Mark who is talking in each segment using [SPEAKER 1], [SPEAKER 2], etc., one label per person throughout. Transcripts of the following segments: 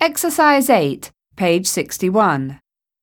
[SPEAKER 1] Exercise 8, page 61.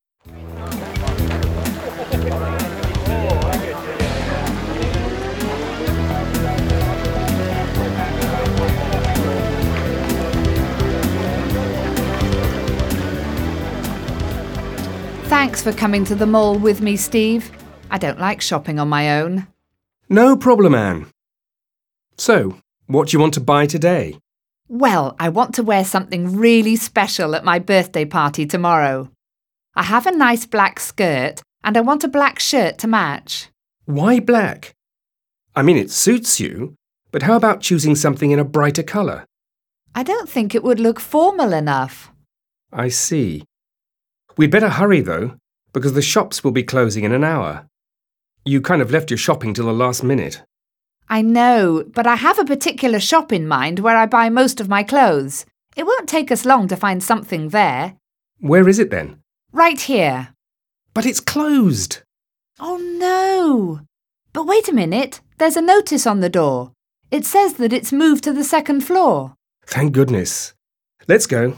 [SPEAKER 1] Thanks for coming to the mall with me, Steve. I don't like shopping on my own.
[SPEAKER 2] No problem, Anne. So, what do you want to buy today?
[SPEAKER 1] Well, I want to wear something really special at my birthday party tomorrow. I have a nice black skirt and I want a black shirt to match.
[SPEAKER 2] Why black? I mean, it suits you, but how about choosing something in a brighter colour?
[SPEAKER 1] I don't think it would look formal enough.
[SPEAKER 2] I see. We'd better hurry, though, because the shops will be closing in an hour. You kind of left your shopping till the last minute.
[SPEAKER 1] I know, but I have a particular shop in mind where I buy most of my clothes. It won't take us long to find something there.
[SPEAKER 2] Where is it then?
[SPEAKER 1] Right here.
[SPEAKER 2] But it's closed.
[SPEAKER 1] Oh no! But wait a minute, there's a notice on the door. It says that it's moved to the second floor.
[SPEAKER 2] Thank goodness. Let's go.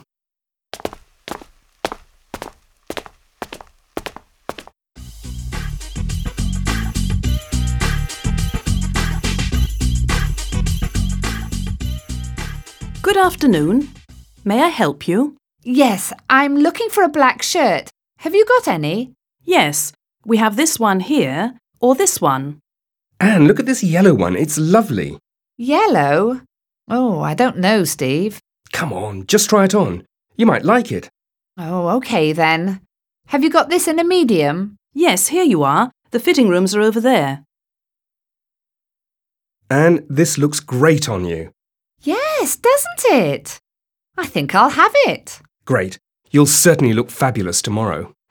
[SPEAKER 3] Good afternoon. May I help you?
[SPEAKER 1] Yes, I'm looking for a black shirt. Have you got any?
[SPEAKER 3] Yes, we have this one here or this one.
[SPEAKER 2] Anne, look at this yellow one. It's lovely.
[SPEAKER 1] Yellow? Oh, I don't know, Steve.
[SPEAKER 2] Come on, just try it on. You might like it.
[SPEAKER 1] Oh, OK then. Have you got this in a medium?
[SPEAKER 3] Yes, here you are. The fitting rooms are over there.
[SPEAKER 2] Anne, this looks great on you.
[SPEAKER 1] Yes, doesn't it? I think I'll have it.
[SPEAKER 2] Great. You'll certainly look fabulous tomorrow.